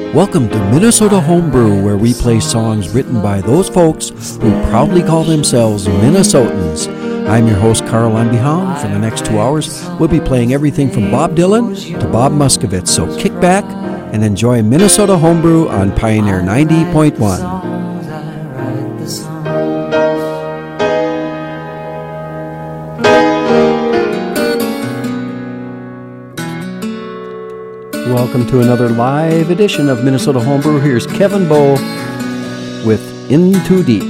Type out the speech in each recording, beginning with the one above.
Welcome to Minnesota Homebrew, where we play songs written by those folks who proudly call themselves Minnesotans. I'm your host, Carl Anbehaun. For the next 2 hours, we'll be playing everything from Bob Dylan to Bob Muscovitz. So kick back and enjoy Minnesota Homebrew on Pioneer 90.1. Welcome to another live edition of Minnesota Homebrew. Here's Kevin Bowe with In Too Deep.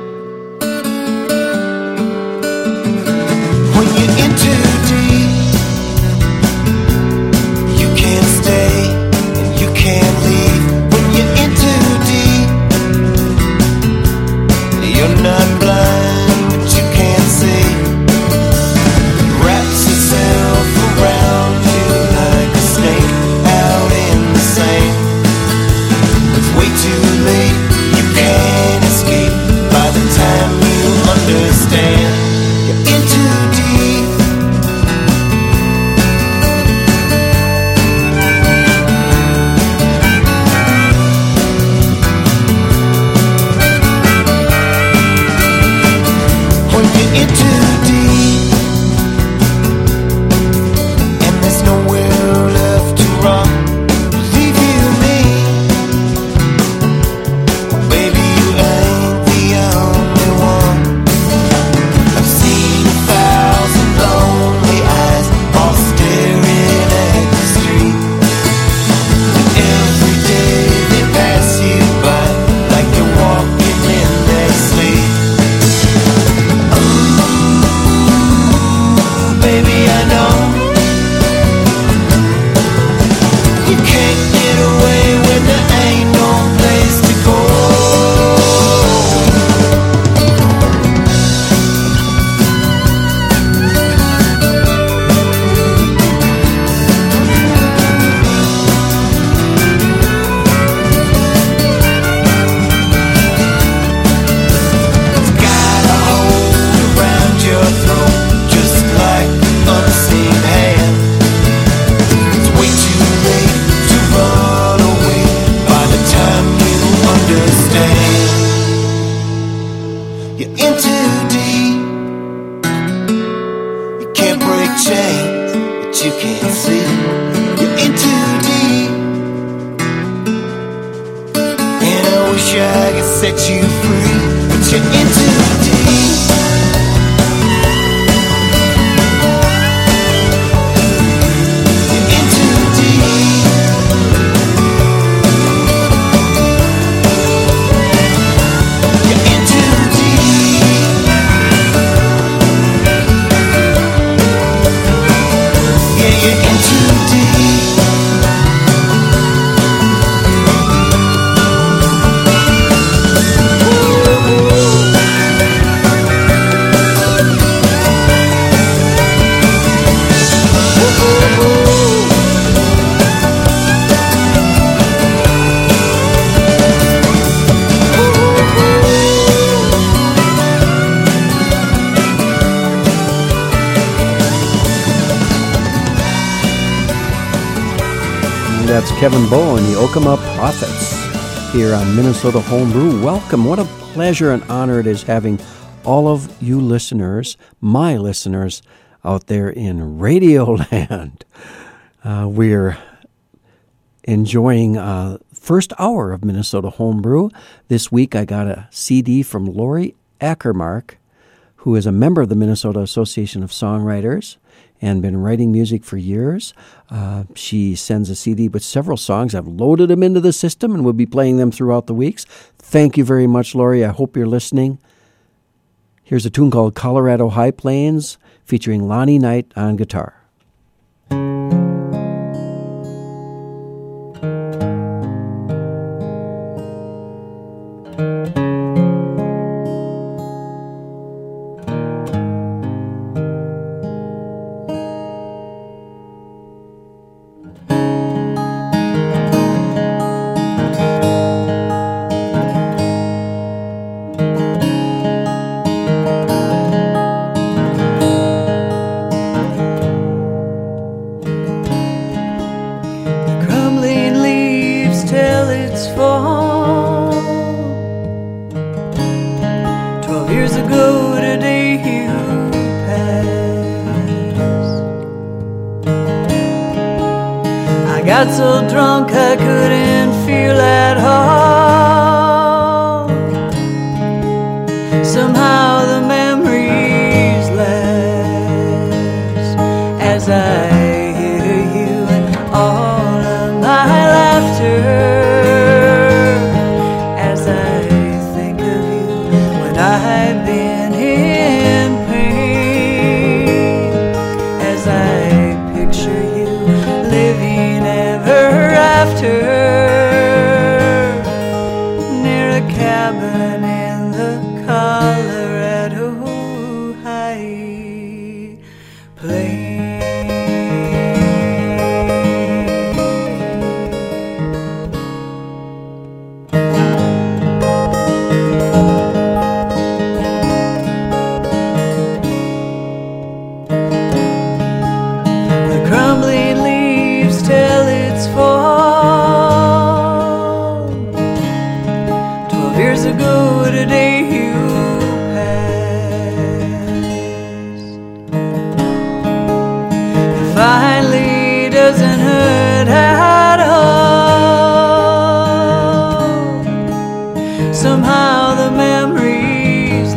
When you're in too deep, you can't stay and you can't leave. When you're in too deep, you're not blind, but you can't see. Wraps yourself around you like a snake out in the sand. It's way too late, you can't escape. By the time you understand, you're in too deep. When you're in too deep, and there's nowhere left to run, believe you me, baby, you ain't the only one. I've seen 1,000 lonely eyes all staring at the street, and every day they pass you by like you're walking in their sleep. Baby, I know you can't get away when there ain't no place to go. It's got a hold around your throat, just like unseen hand. It's way too late to run away. By the time you understand, you're in too deep. You can't break chains, but you can't see. You're in too deep, and I wish I could set you free, but you're in too deep. You're in too deep. You're in too deep. Yeah, you're in too deep. That's Kevin Bowe and the Okama Prophets here on Minnesota Homebrew. Welcome. What a pleasure and honor it is having all of you listeners, my listeners, out there in Radioland. We're enjoying first hour of Minnesota Homebrew. This week I got a CD from Lori Ackermark, who is a member of the Minnesota Association of Songwriters and been writing music for years. She sends a CD with several songs. I've loaded them into the system and we'll be playing them throughout the weeks. Thank you very much, Lori. I hope you're listening. Here's a tune called Colorado High Plains featuring Lonnie Knight on guitar. got so drunk I couldn't feel at all. Somehow the memories last as I hear you and all of my laughter, as I think of you when I've been in pain, as I picture you living ever after near a cabin in the Colorado high plains. The crumbling leaves tell its fall. 12 years ago today you passed. It finally doesn't hurt at all. Somehow the memories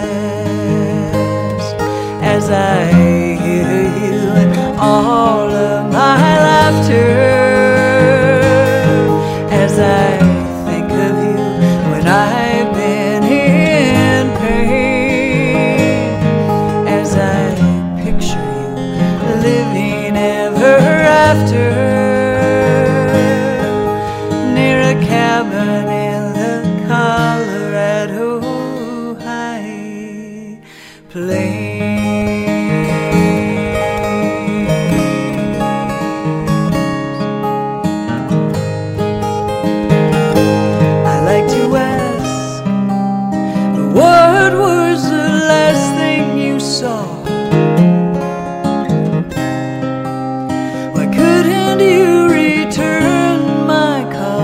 last as I hear you and all of my laughter, as I think of you when I've been in pain, as I picture you living ever after near a cabin in the Colorado high plains. I like to ask, what was the last thing you saw? Why couldn't you return my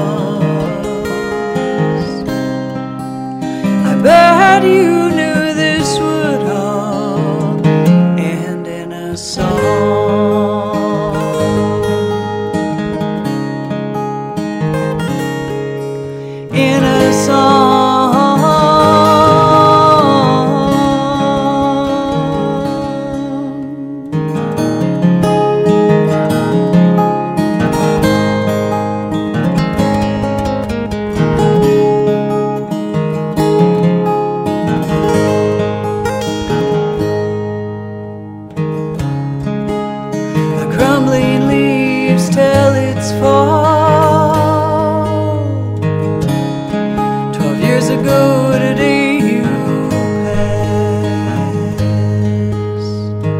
calls? I bet you knew this would all end in a song. In a the crumbling leaves tell its fall. 12 years ago today you passed.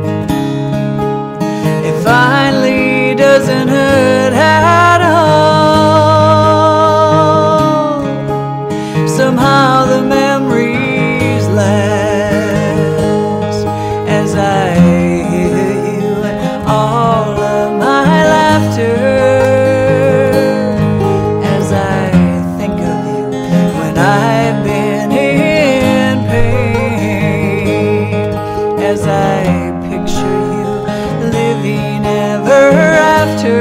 It finally doesn't hurt at all. Somehow the memories last as I hear you and all of my laughter, as I think of you when I've been in pain, as I picture you living ever after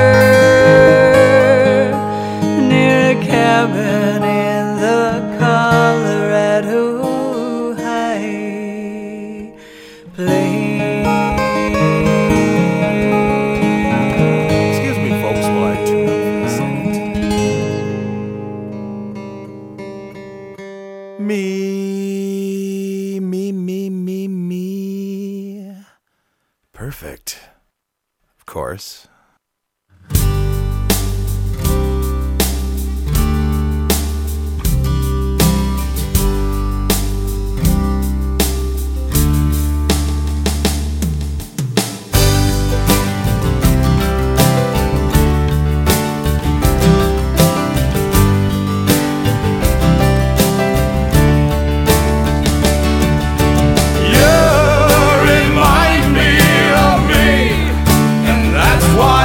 near a cabin in the Colorado high plains. Excuse me, folks, while I tune up for a second. Me. Perfect. Of course. You remind me of me, and that's why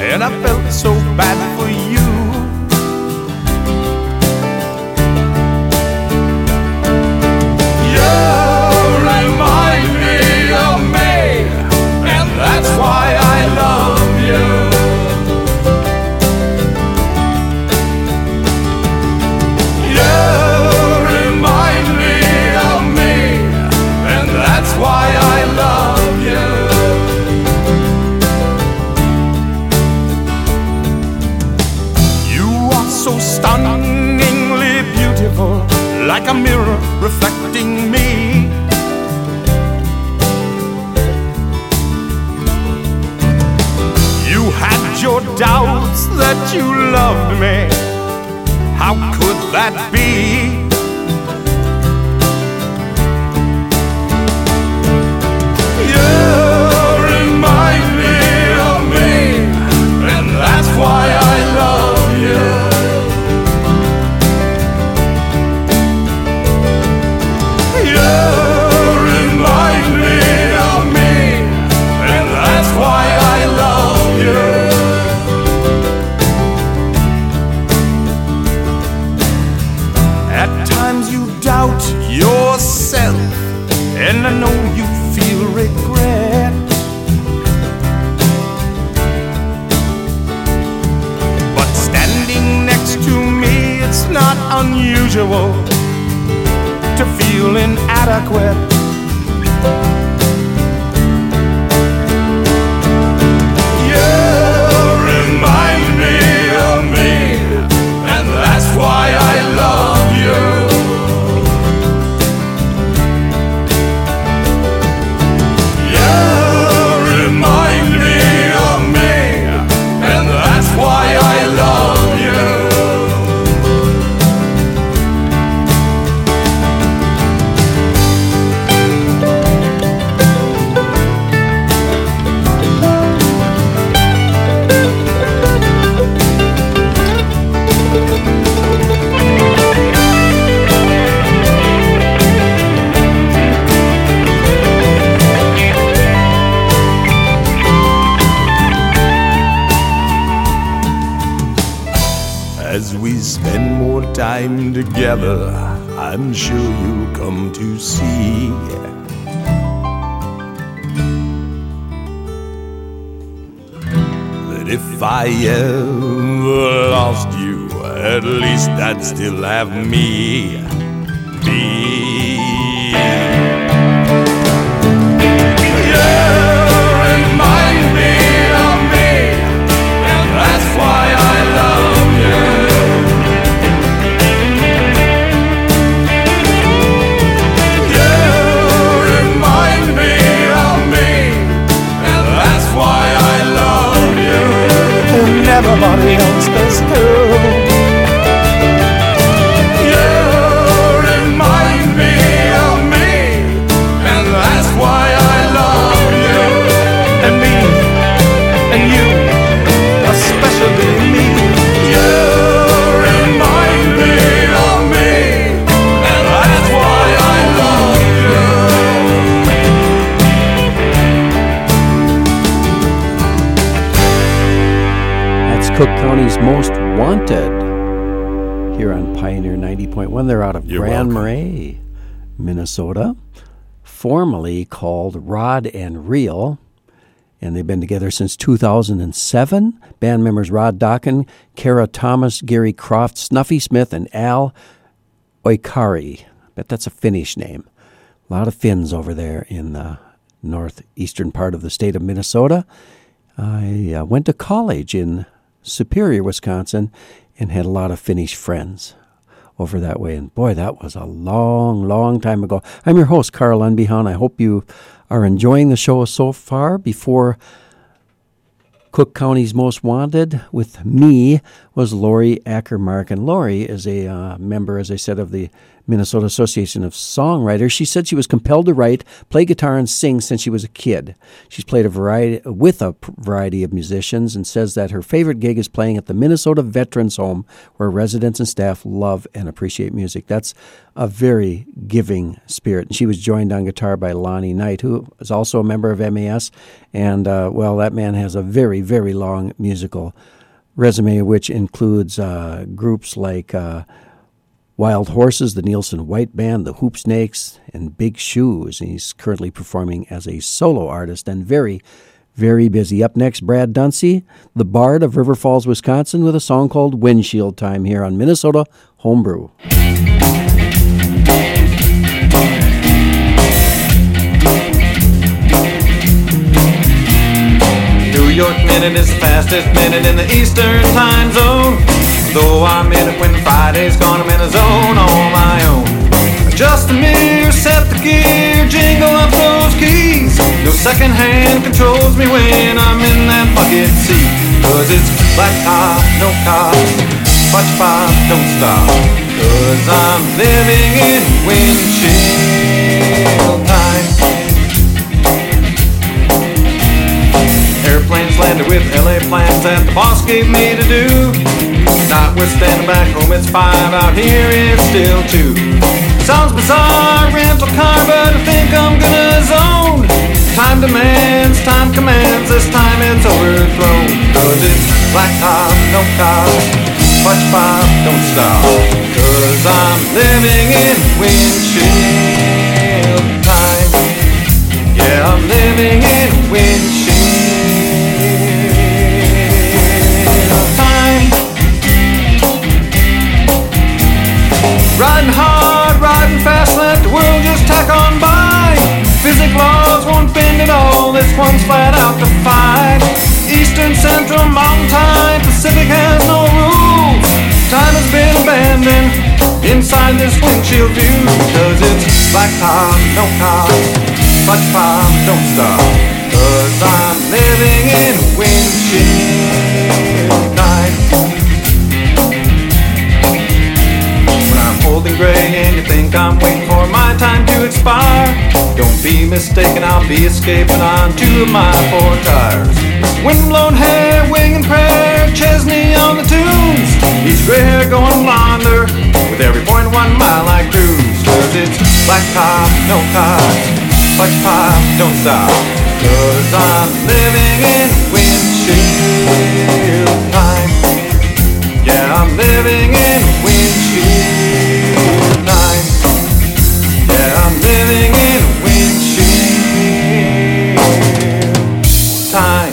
and I felt so bad for you. You remind me of me, and that's why I love you. You remind me of me, and that's why I love you. You are so stunningly beautiful, like a mirror reflecting me. You had your doubts that you loved me. How could that be? You remind me of me, and that's why I love you. You remind me of me, and that's why I love you. At times you doubt yourself, and I know you feel regret. But standing next to me, it's not unusual to feel inadequate. You remind me of me, and that's why I love you. You remind me of me, and that's why I love you. As we spend more time together, I'm sure you'll come to see that if I ever lost you, at least I'd still have me. Remind me of me, and that's why I love you. You remind me of me, and that's why I love you. And everybody else does too. You remind me of me, and that's why I love you. And me, and you, especially me. You remind me of me, and that's why I love you. That's Cook County's Most Wanted here on Pioneer 90.1. They're out of You're Grand welcome. Marais, Minnesota, formerly called Rod and Reel, and they've been together since 2007. Band members Rod Dokken, Kara Thomas, Gary Croft, Snuffy Smith, and Al Oikari. Bet that's a Finnish name. A lot of Finns over there in the northeastern part of the state of Minnesota. I went to college in Superior, Wisconsin, and had a lot of Finnish friends over that way. And boy, that was a long, long time ago. I'm your host, Carl Unbehan. I hope you are enjoying the show so far. Before Cook County's Most Wanted with me was Lori Ackermark. And Lori is a member, as I said, of the Minnesota Association of Songwriters. She said she was compelled to write, play guitar, and sing since she was a kid. She's played with a variety of musicians and says that her favorite gig is playing at the Minnesota Veterans Home, where residents and staff love and appreciate music. That's a very giving spirit. And she was joined on guitar by Lonnie Knight, who is also a member of MAS. And, well, that man has a very, very long musical resume, which includes groups like Wild Horses, the Nielsen White Band, the Hoop Snakes, and Big Shoes. And he's currently performing as a solo artist and very, very busy. Up next, Brad Dunsey, the Bard of River Falls, Wisconsin, with a song called Windshield Time here on Minnesota Homebrew. New York minute is the fastest minute in the Eastern time zone. Though I'm in it when Friday's gone, I'm in a zone on my own. Adjust the mirror, set the gear, jingle up those keys. No second hand controls me when I'm in that bucket seat. Cause it's black top, no cop, watch pop, don't stop. Cause I'm living in windshield time. Airplanes landed with LA plans that the boss gave me to do. Notwithstanding back home it's 5, out here it's still 2. Sounds bizarre, rental car, but I think I'm gonna zone. Time demands, time commands, this time it's overthrown. Cause it's black top, no cop, watch pop, don't stop. Cause I'm living in windshield time. Yeah, I'm living in windshield time. Riding hard, riding fast, let the world just tack on by. Physics laws won't bend at all, this one's flat out defied. Eastern, Central, Mountain Time, Pacific has no rules. Time has been abandoned inside this windshield view. Cause it's black top, no cop, watch pop, don't stop. Cause I'm living in windshield time. Old and gray and you think I'm waiting for my time to expire. Don't be mistaken, I'll be escaping on 2 of my 4 tires. Windblown hair, wing and prayer, Chesney on the tunes. Each gray hair going blonder with every 0.1 mile I cruise. Cause it's black top, no cops, watch pop, don't stop. Cause I'm living in windshield time. Yeah, I'm living in windshield time. Yeah, I'm living in windshield time.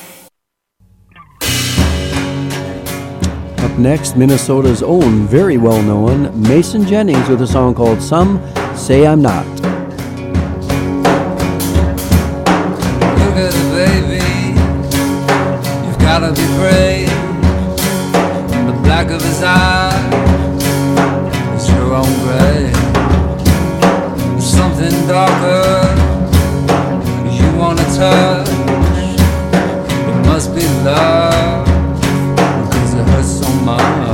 Up next, Minnesota's own, very well-known Mason Jennings with a song called Some Say I'm Not. Look at it, baby, you've gotta be brave. The black of his eye is your own grave. There's something darker you wanna touch. It must be love, because it hurts so much.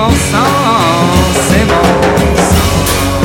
old song, same old song.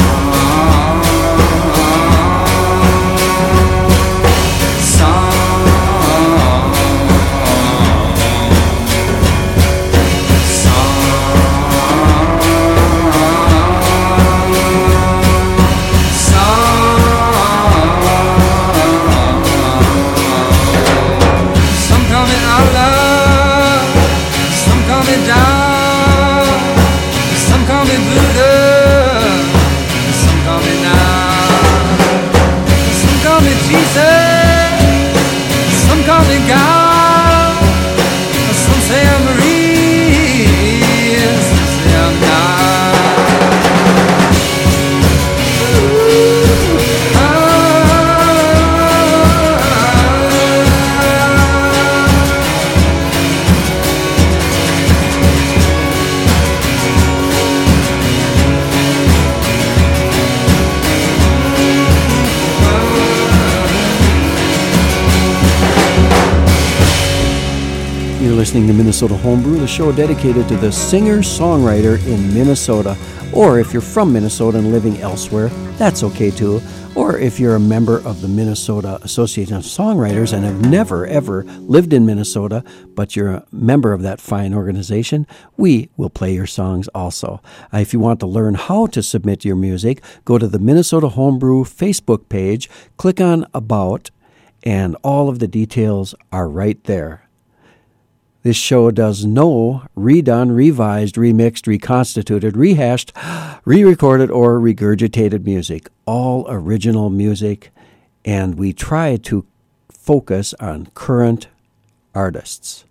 Listening to Minnesota Homebrew, the show dedicated to the singer-songwriter in Minnesota. Or if you're from Minnesota and living elsewhere, that's okay too. Or if you're a member of the Minnesota Association of Songwriters and have never, ever lived in Minnesota, but you're a member of that fine organization, we will play your songs also. If you want to learn how to submit your music, go to the Minnesota Homebrew Facebook page, click on About, and all of the details are right there. This show does no redone, revised, remixed, reconstituted, rehashed, re-recorded, or regurgitated music. All original music, and we try to focus on current artists.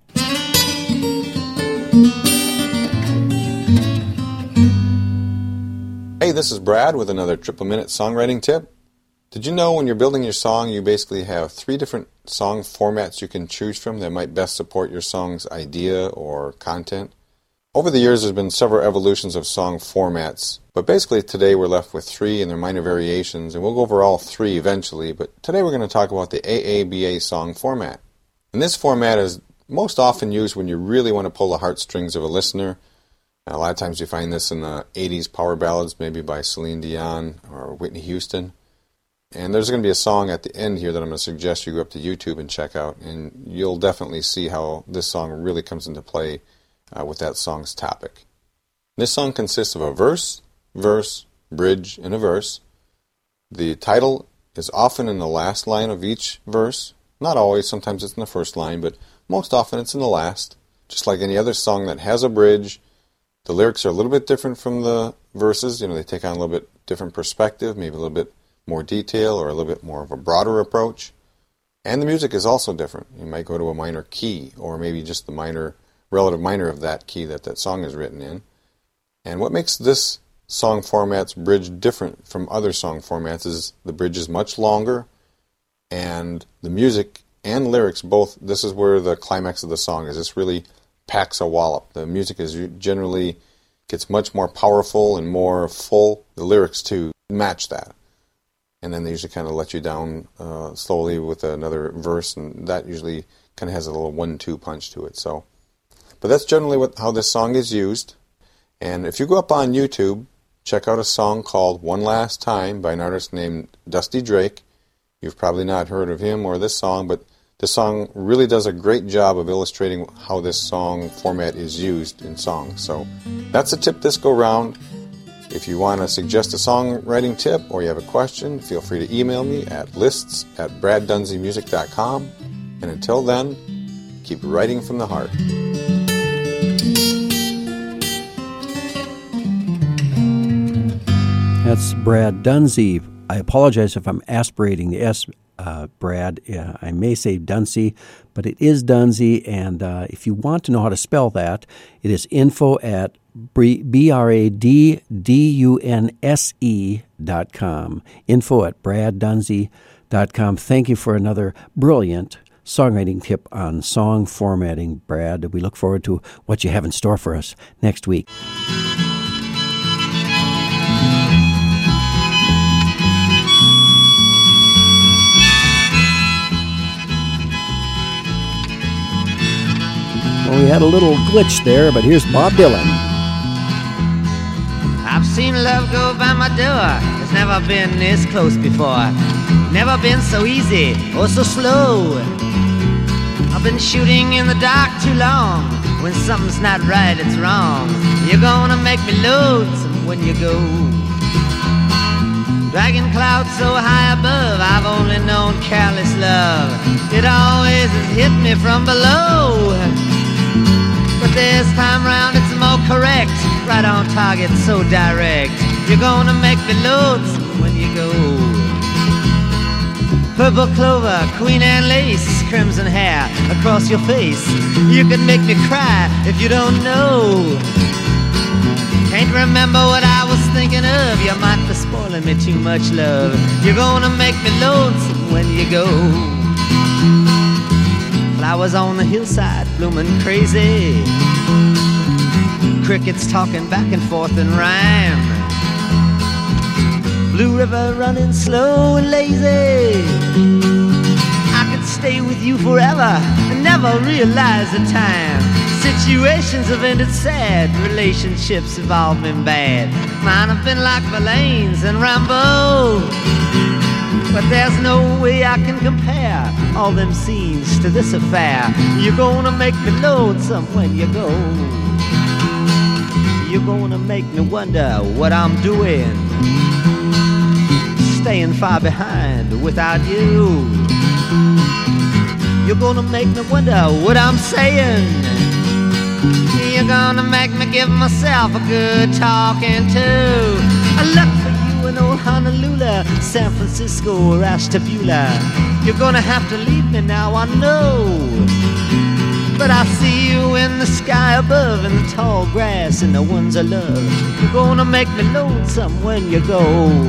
Hey, this is Brad with another Triple Minute Songwriting Tip. Did you know when you're building your song, you basically have 3 different song formats you can choose from that might best support your song's idea or content? Over the years, there's been several evolutions of song formats, but basically today we're left with 3 and their minor variations, and we'll go over all 3 eventually, but today we're going to talk about the AABA song format. And this format is most often used when you really want to pull the heartstrings of a listener. And a lot of times you find this in the 80s power ballads, maybe by Celine Dion or Whitney Houston. And there's going to be a song at the end here that I'm going to suggest you go up to YouTube and check out, and you'll definitely see how this song really comes into play with that song's topic. This song consists of a verse, bridge, and a verse. The title is often in the last line of each verse. Not always, sometimes it's in the first line, but most often it's in the last. Just like any other song that has a bridge, the lyrics are a little bit different from the verses. You know, they take on a little bit different perspective, maybe a little bit more detail or a little bit more of a broader approach. And the music is also different. You might go to a minor key or maybe just the relative minor of that key that song is written in. And what makes this song format's bridge different from other song formats is the bridge is much longer, and the music and lyrics both, this is where the climax of the song is. This really packs a wallop. The music is generally gets much more powerful and more full. The lyrics too match that. And then they usually kind of let you down slowly with another verse, and that usually kind of has a little 1-2 punch to it. So, but that's generally how this song is used. And if you go up on YouTube, check out a song called One Last Time by an artist named Dusty Drake. You've probably not heard of him or this song, but this song really does a great job of illustrating how this song format is used in songs. So that's a tip this go round. If you want to suggest a songwriting tip or you have a question, feel free to email me at lists@braddunseemusic.com. And until then, keep writing from the heart. That's Brad Dunsey. I apologize if I'm aspirating the S, Brad. I may say Dunsey, but it is Dunsey. And if you want to know how to spell that, it is info@braddunse.com. info@braddunse.com. Thank you for another brilliant songwriting tip on song formatting, Brad. We look forward to what you have in store for us next week. Well, we had a little glitch there, but here's Bob Dylan. I've seen love go by my door. It's never been this close before. Never been so easy or so slow. I've been shooting in the dark too long. When something's not right, it's wrong. You're gonna make me lonesome when you go. Dragging clouds so high above, I've only known careless love. It always has hit me from below. But this time round it's more correct. Right on target, so direct. You're gonna make me lonesome when you go. Purple clover, Queen Anne lace, crimson hair across your face. You can make me cry if you don't know. Can't remember what I was thinking of. You might be spoiling me too much, love. You're gonna make me lonesome when you go. Flowers on the hillside blooming crazy. Crickets talking back and forth in rhyme. Blue river running slow and lazy. I could stay with you forever and never realize the time. Situations have ended sad, relationships have all been bad. Mine have been like Verlaine's and Rambo. But there's no way I can compare all them scenes to this affair. You're gonna make me lonesome when you go. You're gonna make me wonder what I'm doing, staying far behind without you. You're gonna make me wonder what I'm saying. You're gonna make me give myself a good talking to. I look for you in old Honolulu, San Francisco, or Ashtabula. You're gonna have to leave me now, I know. But I see you in the sky above, in the tall grass and the ones I love. You're gonna make me lonesome when you go.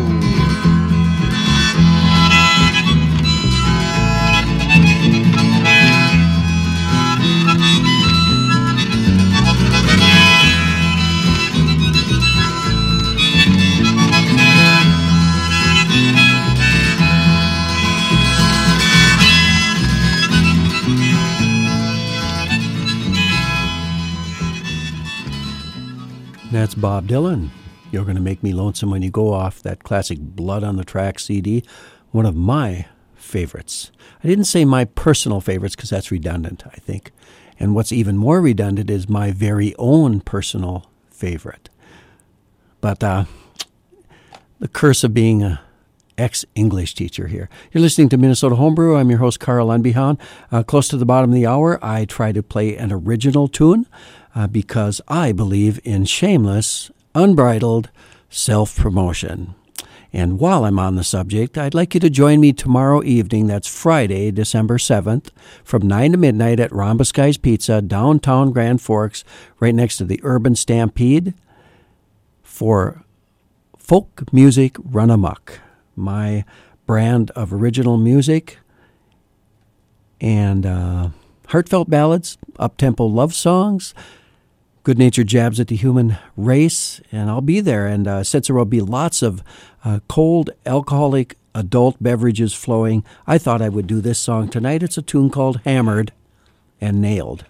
That's Bob Dylan. You're going to make me lonesome when you go, off that classic Blood on the Tracks CD. One of my favorites. I didn't say my personal favorites because that's redundant, I think. And what's even more redundant is my very own personal favorite. But the curse of being an ex-English teacher here. You're listening to Minnesota Homebrew. I'm your host, Carl Lundbehan. Close to the bottom of the hour, I try to play an original tune because I believe in shameless, unbridled self-promotion. And while I'm on the subject, I'd like you to join me tomorrow evening, that's Friday, December 7th, from 9 to midnight at Rhombus Pizza, downtown Grand Forks, right next to the Urban Stampede, for Folk Music Run Amok, my brand of original music and heartfelt ballads, up-tempo love songs, good-natured jabs at the human race, and I'll be there. And since there will be lots of cold, alcoholic, adult beverages flowing, I thought I would do this song tonight. It's a tune called Hammered and Nailed.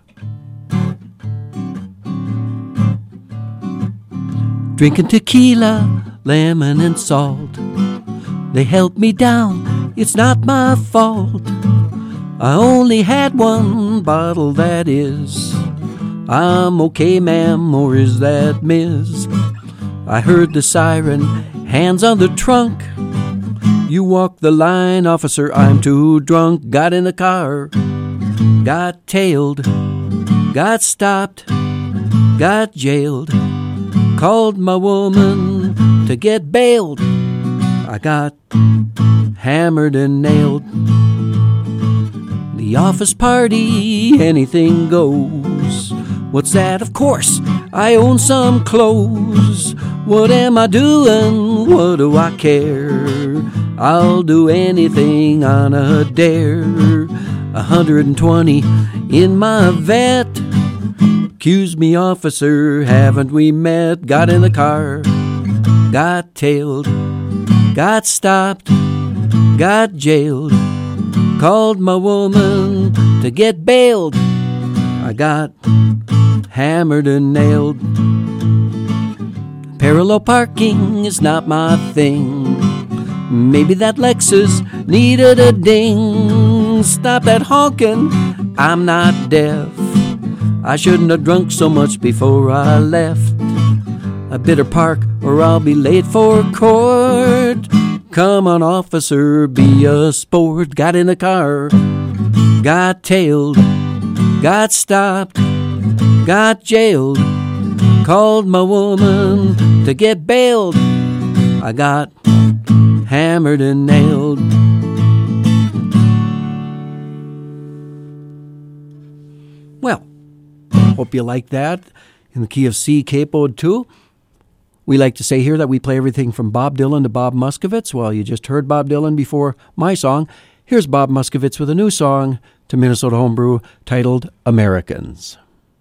Drinking tequila, lemon and salt, they helped me down, it's not my fault. I only had one bottle, that is. I'm okay, ma'am, or is that miss? I heard the siren, hands on the trunk. You walk the line, officer, I'm too drunk. Got in the car, got tailed, got stopped, got jailed. Called my woman to get bailed. I got hammered and nailed. The office party, anything goes. What's that? Of course, I own some clothes. What am I doing? What do I care? I'll do anything on a dare. 120 in my vet. Excuse me, officer, haven't we met? Got in the car, got tailed, got stopped, got jailed. Called my woman to get bailed. I got hammered and nailed. Parallel parking is not my thing. Maybe that Lexus needed a ding. Stop that honking, I'm not deaf. I shouldn't have drunk so much before I left. I better park or I'll be late for court. Come on, officer, be a sport. Got in the car, got tailed, got stopped, got jailed. Called my woman to get bailed. I got hammered and nailed. Well, hope you like that. In the key of C, capoed too. We like to say here that we play everything from Bob Dylan to Bob Muscovitz. Well, you just heard Bob Dylan before my song. Here's Bob Muscovitz with a new song to Minnesota Homebrew titled Americans.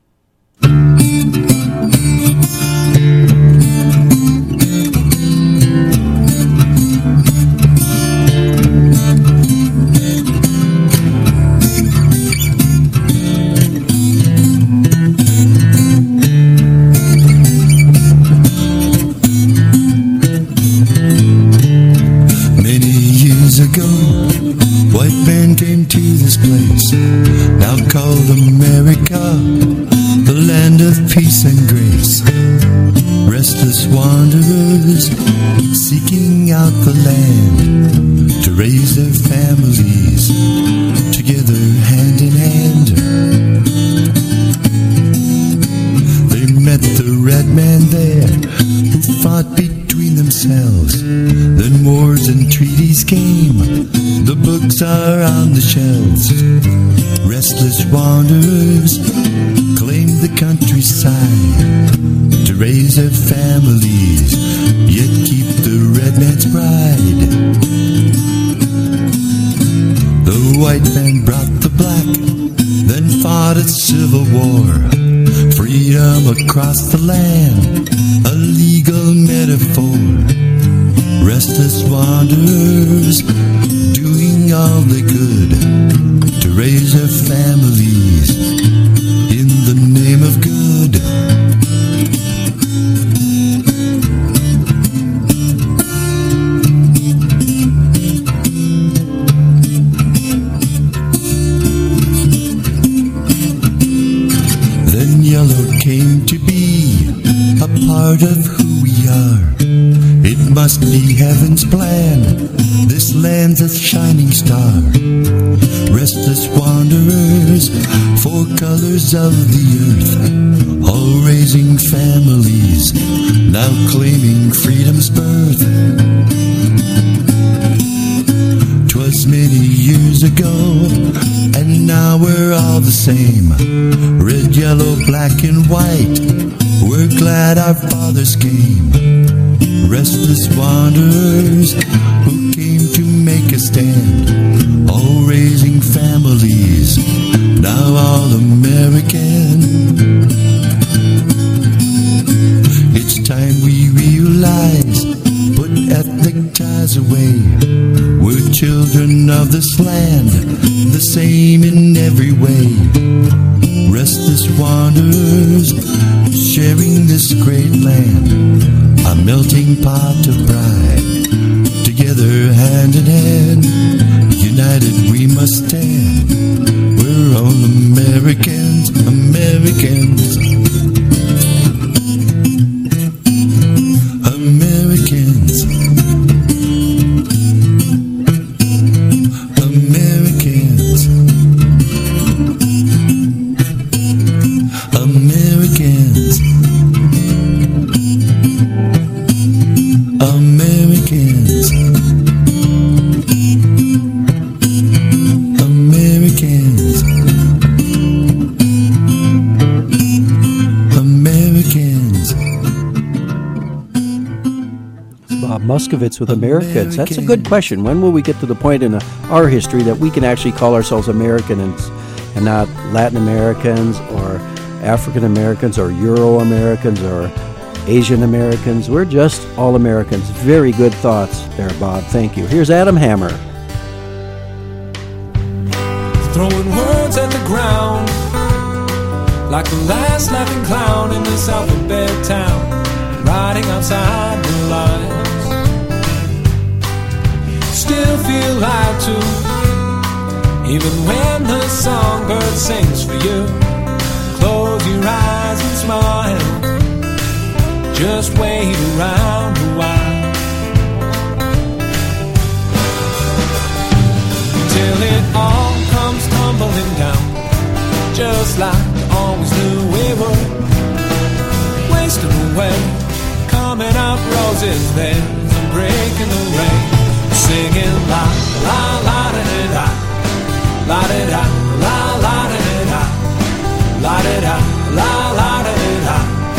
White man came to this place, now called America, the land of peace and grace. Restless wanderers seeking out the land to raise their families together hand in hand. They met the red man there who fought between themselves. Then wars and treaties came, the books are on the shelves. Restless wanderers claim the countryside to raise their families, yet keep the red man's pride. The white man brought the black, then fought a civil war. Freedom across the land, a legal metaphor. Restless wanderers doing all they could to raise their families in the name of good. Then yellow came to be a part of who we are. It must be heaven's plan, this land's a shining star. Restless wanderers, four colors of the earth, all raising families, now claiming freedom's birth. 'Twas many years ago, and now we're all the same. Red, yellow, black, and white, we're glad our fathers came. Restless wanderers who came to make a stand, all raising families, now all American. It's time we realize, put ethnic ties away. We're children of this land, the same in every way. Restless wanderers sharing this great land, a melting pot of pride. Together hand in hand, united we must stand. We're all Americans, Americans, Americans, Americans, Americans, Americans, Americans, Americans. Bob Muscovitz with Americans. That's a good question. When will we get to the point in our history that we can actually call ourselves Americans and not Latin Americans or African Americans or Euro Americans or Asian Americans? We're just all Americans. Very good thoughts there, Bob. Thank you. Here's Adam Hammer. Throwing words at the ground like the last laughing clown in this alphabet town. riding outside the lines. Still feel like to, even when the songbird sings for you. Close your eyes and smile, just wait around a while, till it all comes tumbling down, just like you always knew we would. Wasting away, coming up roses, there's a break in the rain. Singing la la la da da, la da da, la la da da, la da da, la la da da.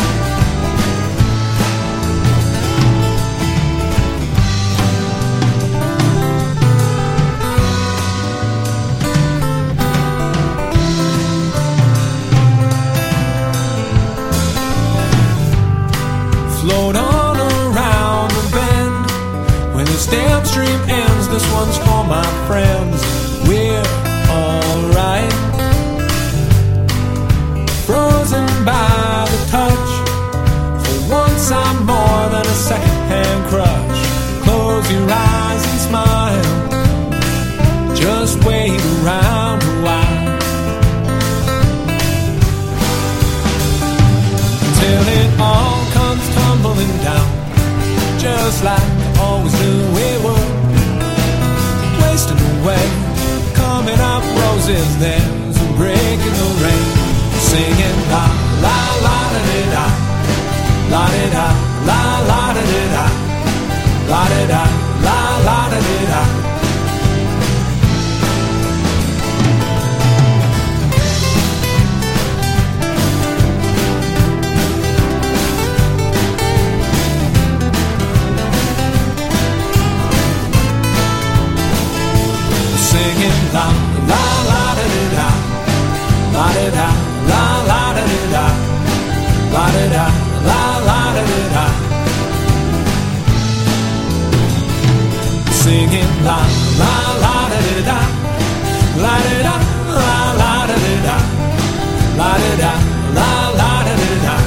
Float on around the bend. When this damn stream ends, this one's for my friends. We're alright. Frozen by the touch. For once I'm more than a second-hand crush. Close your eyes and smile. Just wait around a while, till it all comes tumbling down, just like I always knew we would. Wasting away, coming up roses, there's a break in the rain. Singing la la la da da, la da da, la la da da, la da da, la la da da. Singing la la la da da, la da da, la la da da, la da da, la la da da. Singing la la la da da, la da da, la la da da, la da da, la la da da.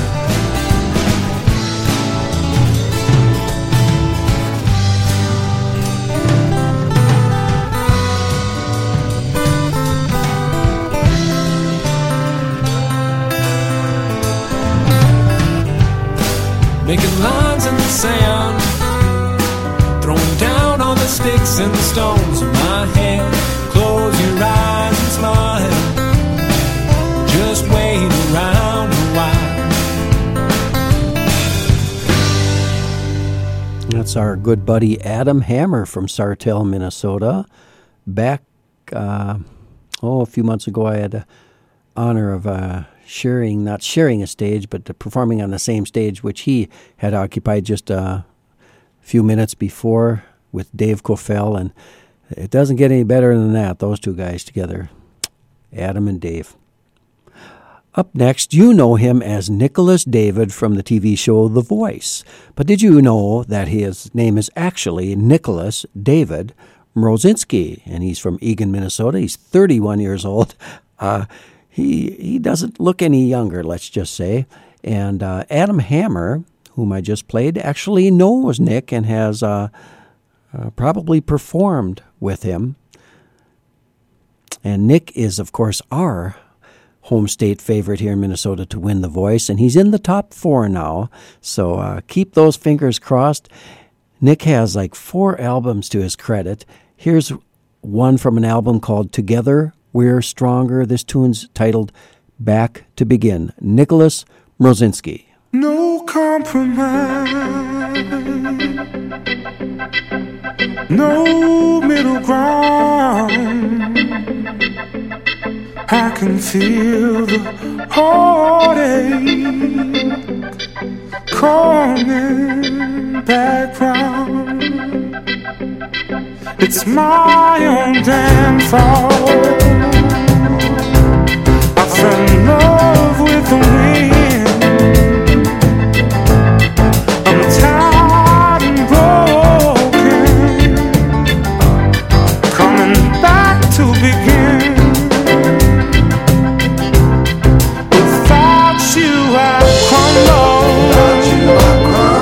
Making lines in the sand, throwing down all the sticks and the stones in my hand. Close your eyes and smile, just wait around a while. That's our good buddy Adam Hammer from Sartell, Minnesota. Back, a few months ago, I had the honor of not sharing a stage, but performing on the same stage which he had occupied just a few minutes before with Dave Kofel, and it doesn't get any better than that, those two guys together, Adam and Dave. Up next, you know him as Nicholas David from the TV show The Voice, but did you know that his name is actually Nicholas David Mrozinski, and he's from Eagan, Minnesota. He's 31 years old. He doesn't look any younger, let's just say. And Adam Hammer, whom I just played, actually knows Nick and has probably performed with him. And Nick is, of course, our home state favorite here in Minnesota to win The Voice, and he's in the top 4 now. So keep those fingers crossed. Nick has like 4 albums to his credit. Here's one from an album called Together We're Stronger. This tune's titled Back to Begin. Nicholas Mrozinski. No compromise, no middle ground. I can feel the heartache coming back round. It's my own damn fault. I fell in love with the wind. I'm tired and broken, coming back to begin. Without you I crumble.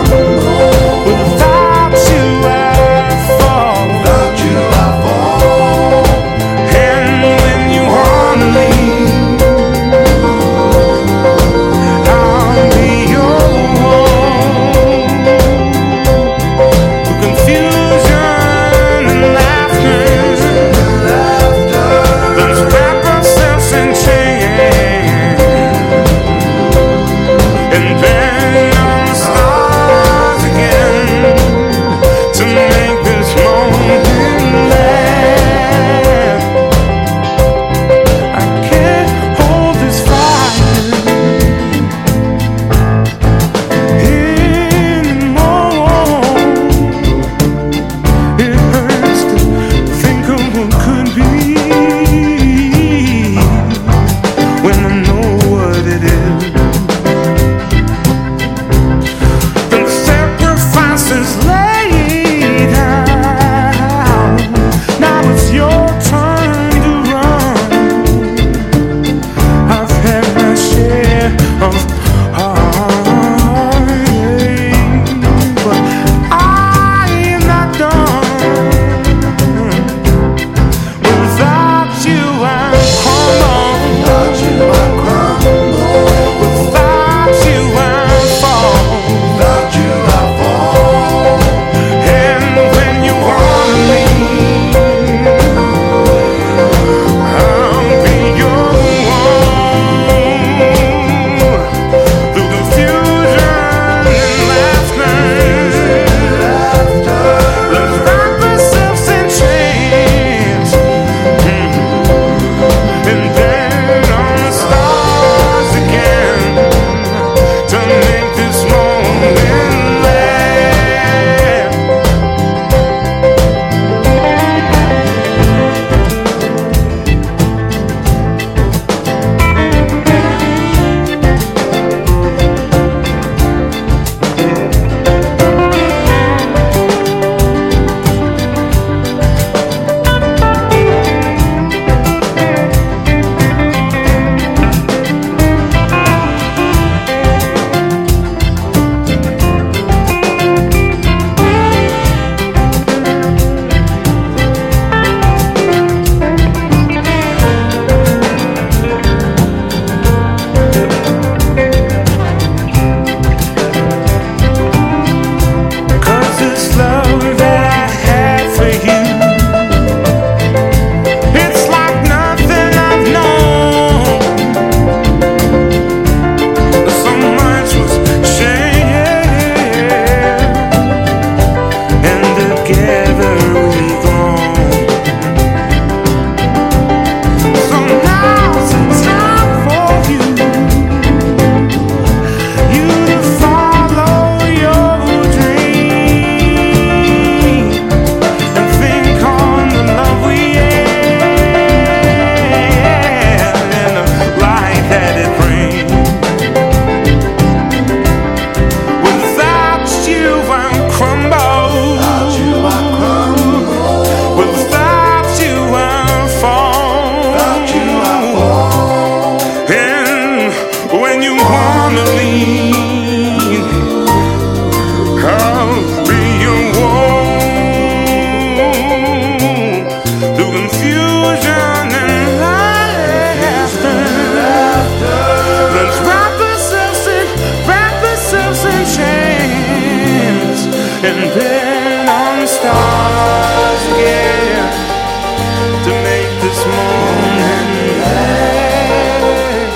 and then on the stars again to make this moment last.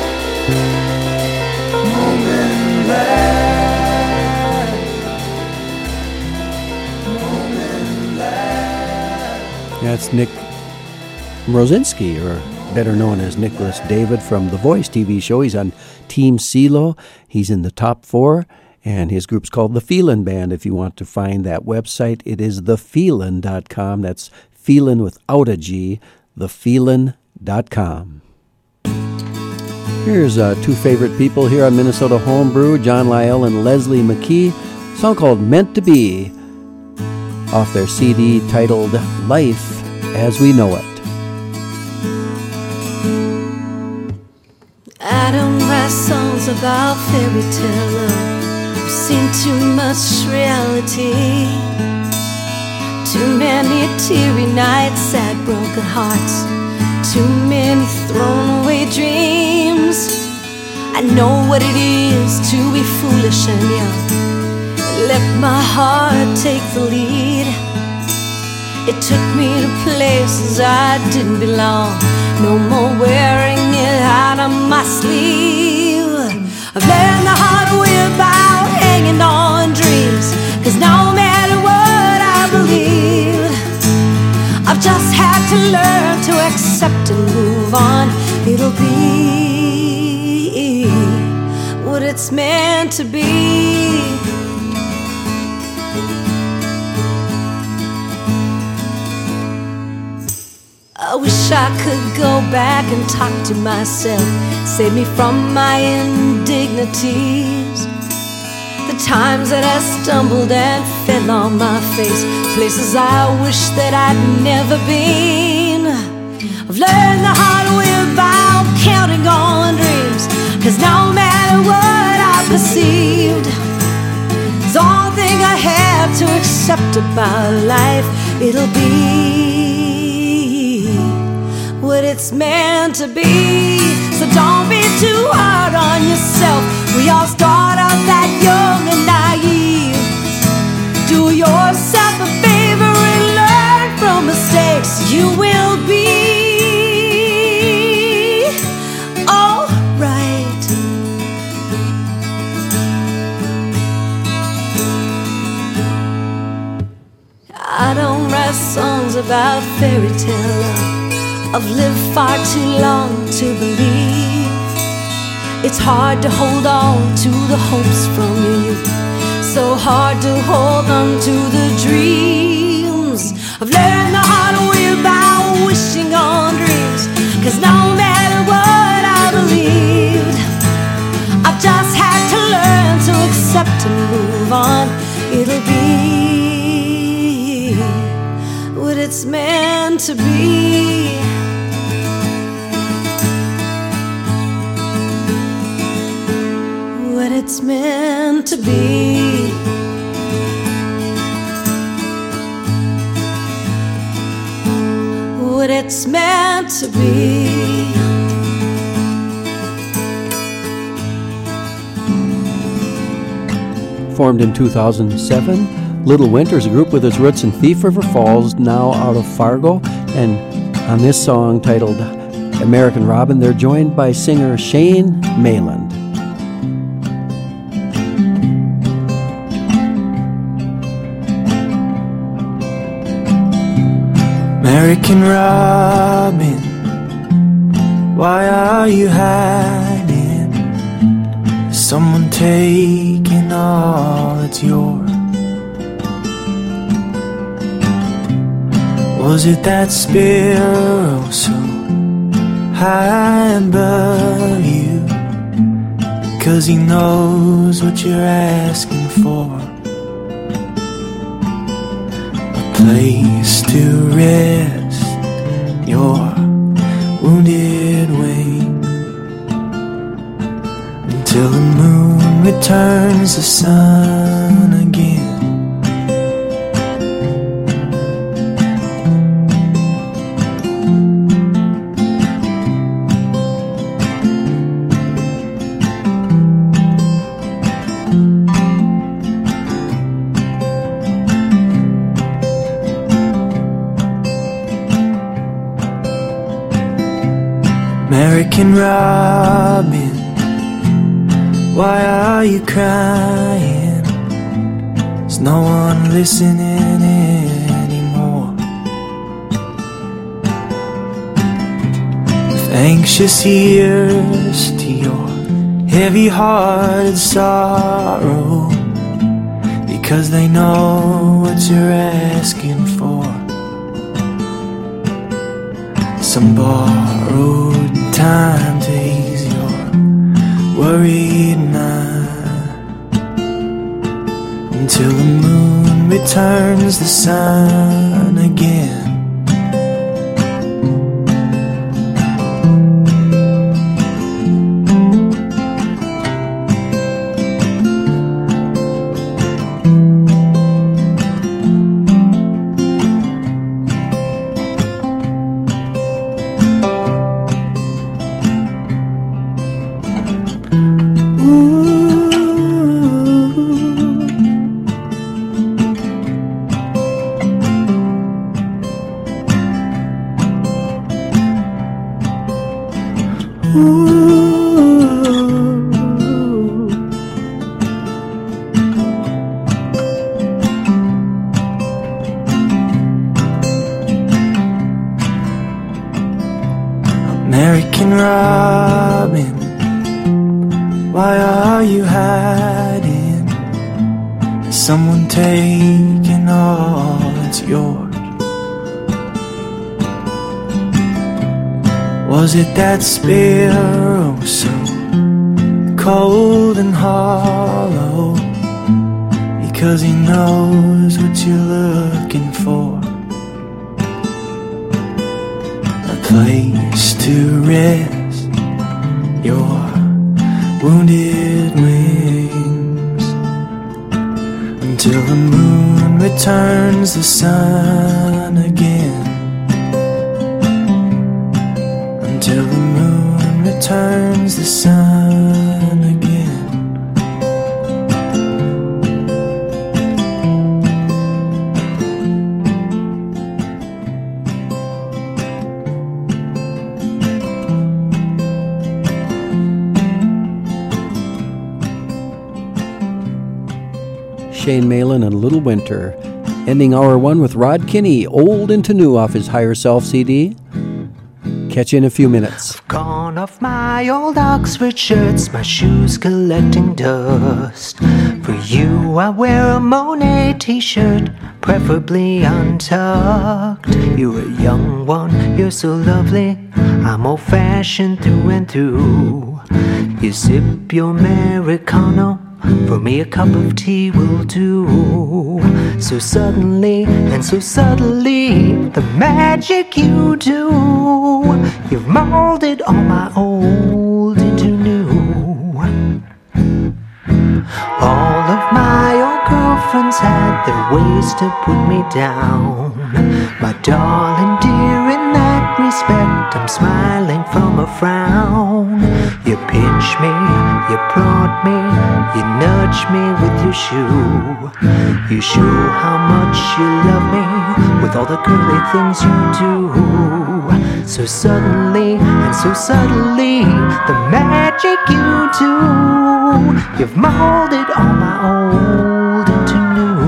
Moment last. Moment last. That's Nick Rosinski, or better known as Nicholas David from The Voice TV show. He's on Team CeeLo. He's in the top 4, and his group's called The Feelin' Band. If you want to find that website, it is thefeelin.com. That's Feelin' without a G, thefeelin.com. Here's two favorite people here on Minnesota Homebrew, John Lyell and Leslie McKee. A song called Meant to Be, off their CD titled Life as We Know It. I don't write songs about fairy tale love. I've seen too much reality. Too many teary nights, sad broken hearts. Too many thrown away dreams. I know what it is to be foolish and young. Let my heart take the lead. It took me to places I didn't belong. No more wearing it out of my sleeve. I've learned the hard way about hanging on dreams, 'cause no matter what I believe, I've just had to learn to accept and move on. It'll be what it's meant to be. I wish I could go back and talk to myself, save me from my indignities. The times that I stumbled and fell on my face, places I wish that I'd never been. I've learned the hard way about counting on dreams, 'cause no matter what I perceived, there's one thing I have to accept about life. It'll be what it's meant to be. So don't be too hard on yourself. We all start out that young and naive. Do yourself a favor and learn from mistakes. You will be all right. I don't write songs about fairy tale love. I've lived far too long to believe. It's hard to hold on to the hopes from your youth, so hard to hold on to the dreams. I've learned the hard way about wishing on dreams, 'cause no matter what I believed, I've just had to learn to accept and move on. It'll be what it's meant to be. What it's meant to be. What it's meant to be. Formed in 2007, Little Winter's a group with its roots in Thief River Falls, now out of Fargo. And on this song titled American Robin, they're joined by singer Shane Mayland. American Robin, why are you hiding? Is someone taking all that's yours? Was it that sparrow so high above you? 'Cause he knows what you're asking for. Place to rest your wounded wing until the moon returns the sun again. American Robin, why are you crying? There's no one listening anymore. With anxious ears to your heavy-hearted sorrow, because they know what you're asking for. Some borrowed time to ease your worried mind, until the moon returns the sun again. American Robin, why are you hiding? Is someone taking all that's yours? Was it that sparrow so cold and hollow? Because he knows what you're looking for. A place to rest your wounded wings, until the moon returns the sun again. Until the moon returns the sun again. Shane Malin and Little Winter. Ending hour one with Rod Kinney, Old into New off his Higher Self CD. Catch you in a few minutes. Gone off my old Oxford shirts, my shoes collecting dust. For you I wear a Monet t-shirt, preferably untucked. You're a young one, you're so lovely, I'm old-fashioned through and through. You sip your Americano, for me a cup of tea will do. So suddenly and so subtly, the magic you do, you've molded all my old into new. All of my old girlfriends had their ways to put me down. My darling dear, in that respect, I'm smiling from a frown. You pinch me, you prod me, you nudge me with your shoe. You show how much you love me with all the girly things you do. So suddenly and so subtly, the magic you do, you've molded all my old into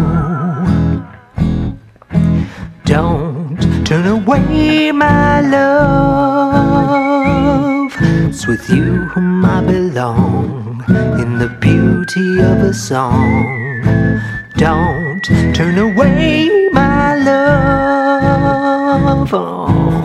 new. Don't turn away, my love, it's with you whom I belong, in the beauty of a song. Don't turn away, my love. Oh.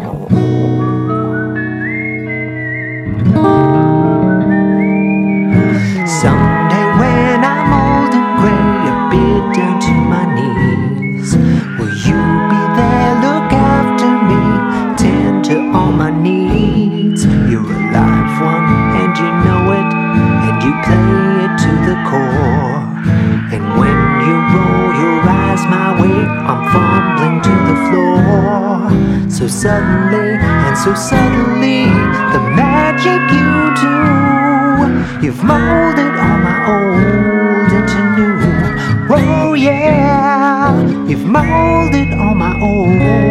Someday when I'm old and gray, a bit down to my knees, will you be there, look after me, tend to all my needs? You're a live one and you know it, and you play it to the core. And when you roll your eyes my way, I'm fumbling to the floor. So suddenly and so subtly, the magic you do, you've molded all my old into new. Oh yeah, you've molded all my old